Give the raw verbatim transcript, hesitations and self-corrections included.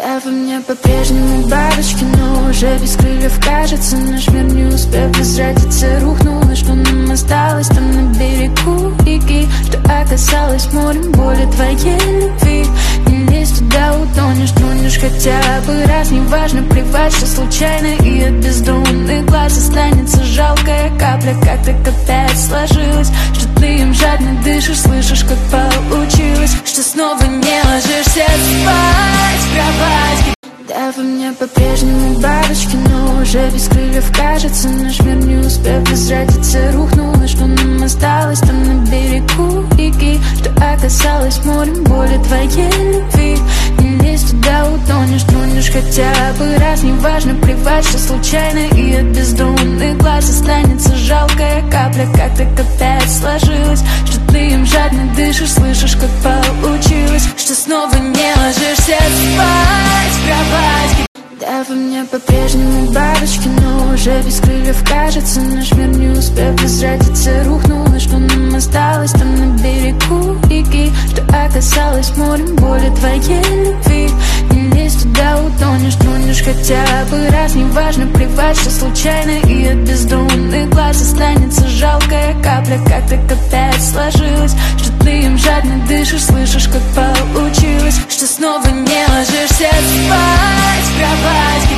Да, во мне по-прежнему бабочки, но уже без крыльев, кажется. Наш мир, не успев возвратиться, рухнул. И что нам осталось там на берегу реки? Что оказалось морем боли твоей любви? Не лезь туда, утонешь, тронешь хотя бы раз. Неважно, плевать, что случайно, и от бездонных глаз останется жалкая капля. Как так опять сложилось, что ты им жадно дышишь, слышишь, как получилось, что снова не ложишься спать в кровать. Да, во мне по-прежнему бабочки, но уже без крыльев, кажется. Наш мир, не успев возвратиться, рухнул. И что нам осталось там на берегу реки? Что оказалось морем боли твоей любви? Не лезь туда, утонешь, тронешь хотя бы раз. Неважно, плевать, что случайно, и от бездонных глаз останется жалкая капля. Как так опять сложилось, что ты им жадно дышишь, слышишь, как получилось, что снова не ложишься спать в кровать. Да, во мне по-прежнему бабочки, но уже без крыльев, кажется. Наш мир, не успев возвратиться, рухнул. И что нам осталось там на берегу реки? Что оказалось морем боли твоей любви? Не лезь туда, утонешь, тронешь хотя бы раз. Неважно, плевать, что случайно, и от бездонных глаз останется жалкая капля. Как так опять сложилось, что ты им жадно дышишь, слышишь, как получилось, что снова не ложишься спать в кровать.